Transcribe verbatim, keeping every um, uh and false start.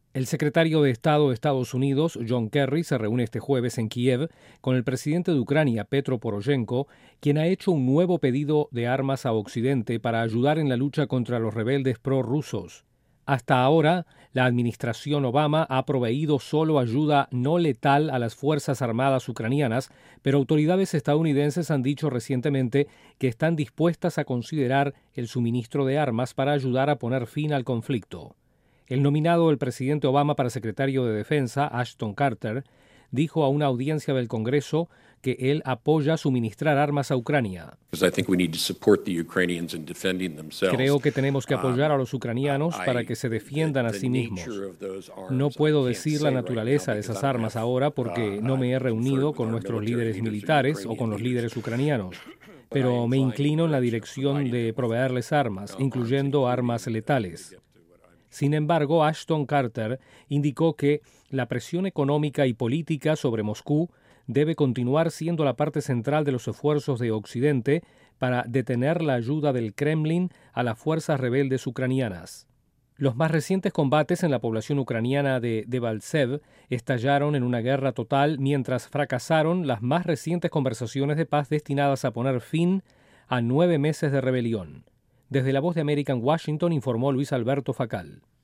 El secretario de Estado de Estados Unidos, John Kerry, se reúne este jueves en Kiev con el presidente de Ucrania, Petro Poroshenko, quien ha hecho un nuevo pedido de armas a Occidente para ayudar en la lucha contra los rebeldes prorrusos. Hasta ahora, la administración Obama ha proveído solo ayuda no letal a las Fuerzas Armadas ucranianas, pero autoridades estadounidenses han dicho recientemente que están dispuestas a considerar el suministro de armas para ayudar a poner fin al conflicto. El nominado del presidente Obama para secretario de Defensa, Ashton Carter, dijo a una audiencia del Congreso que él apoya suministrar armas a Ucrania. Creo que tenemos que apoyar a los ucranianos para que se defiendan a sí mismos. No puedo decir la naturaleza de esas armas ahora porque no me he reunido con nuestros líderes militares o con los líderes ucranianos, pero me inclino en la dirección de proveerles armas, incluyendo armas letales. Sin embargo, Ashton Carter indicó que la presión económica y política sobre Moscú debe continuar siendo la parte central de los esfuerzos de Occidente para detener la ayuda del Kremlin a las fuerzas rebeldes ucranianas. Los más recientes combates en la población ucraniana de Debaltsev estallaron en una guerra total mientras fracasaron las más recientes conversaciones de paz destinadas a poner fin a nueve meses de rebelión. Desde La Voz de América en Washington informó Luis Alberto Facal.